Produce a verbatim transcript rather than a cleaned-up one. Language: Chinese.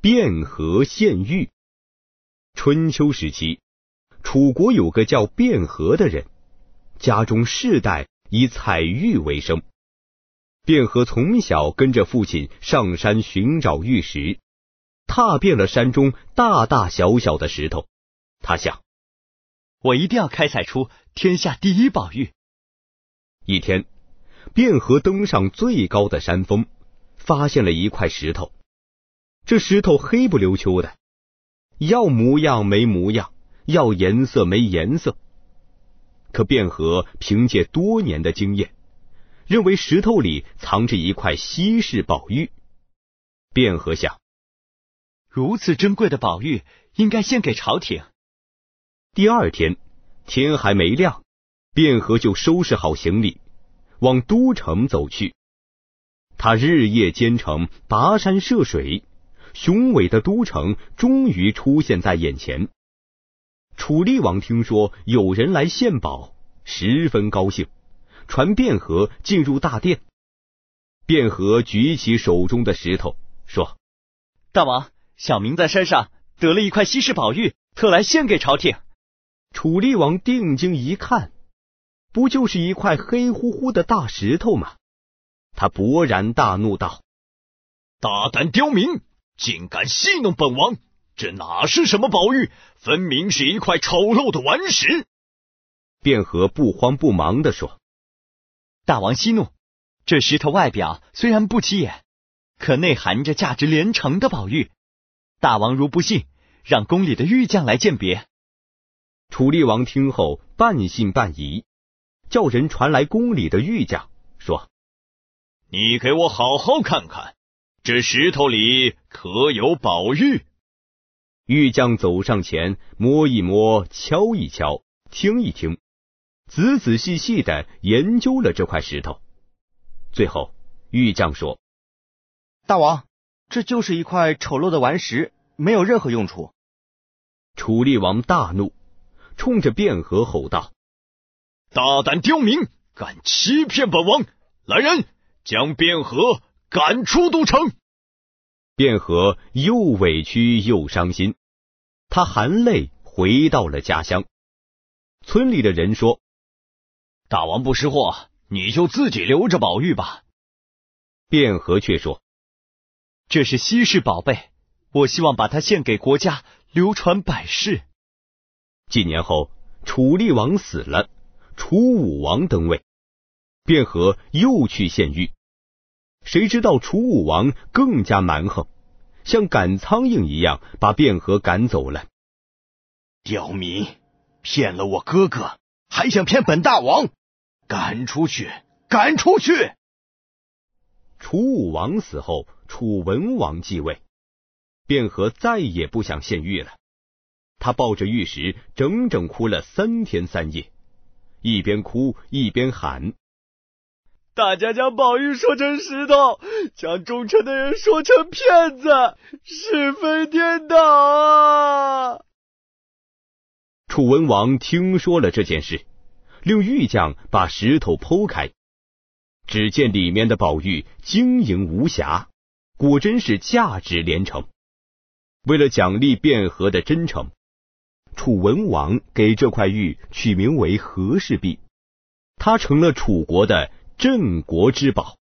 卞和献玉。春秋时期，楚国有个叫卞和的人，家中世代以采玉为生。卞和从小跟着父亲上山寻找玉石，踏遍了山中大大小小的石头。他想， 我一定要开采出天下第一宝玉。 一天，卞和登上最高的山峰，发现了一块石头。这石头黑不溜秋的，要模样没模样，要颜色没颜色。可卞和凭借多年的经验，认为石头里藏着一块稀世宝玉。卞和想， 如此珍贵的宝玉应该献给朝廷。 第二天，天还没亮，卞和就收拾好行李，往都城走去。他日夜兼程，跋山涉水，雄伟的都城终于出现在眼前。楚厉王听说有人来献宝，十分高兴，传卞和进入大殿。卞和举起手中的石头，说： 大王，小民在山上得了一块稀世宝玉，特来献给朝廷。 楚厉王定睛一看，不就是一块黑乎乎的大石头吗？他勃然大怒道： 大胆刁民，竟敢戏弄本王！这哪是什么宝玉，分明是一块丑陋的顽石。 卞和不慌不忙地说： 大王息怒，这石头外表虽然不起眼，可内含着价值连城的宝玉。大王如不信，让宫里的玉匠来鉴别。 楚厉王听后半信半疑，叫人传来宫里的玉匠，说： 你给我好好看看，这石头里可有宝玉？ 玉匠走上前，摸一摸，敲一敲，听一听，仔仔细细地研究了这块石头。最后，玉匠说： 大王，这就是一块丑陋的顽石，没有任何用处。 楚厉王大怒，冲着卞和吼道： 大胆刁民，敢欺骗本王！来人，将卞和赶出都城！ 卞和又委屈又伤心，他含泪回到了家乡。村里的人说： 大王不识货，你就自己留着宝玉吧。 卞和却说： 这是稀世宝贝，我希望把它献给国家，流传百世。 几年后，楚厉王死了，楚武王登位，卞和又去献玉。谁知道楚武王更加蛮横，像赶苍蝇一样把卞和赶走了。 刁民，骗了我哥哥，还想骗本大王，赶出去，赶出去！ 楚武王死后，楚文王继位，卞和再也不想献玉了。他抱着玉石，整整哭了三天三夜，一边哭一边喊： 大家将宝玉说成石头，将忠诚的人说成骗子，是非颠倒啊！ 楚文王听说了这件事，令玉匠把石头剖开，只见里面的宝玉晶莹无瑕，果真是价值连城。为了奖励卞和的真诚，楚文王给这块玉取名为和氏璧，它成了楚国的镇国之宝。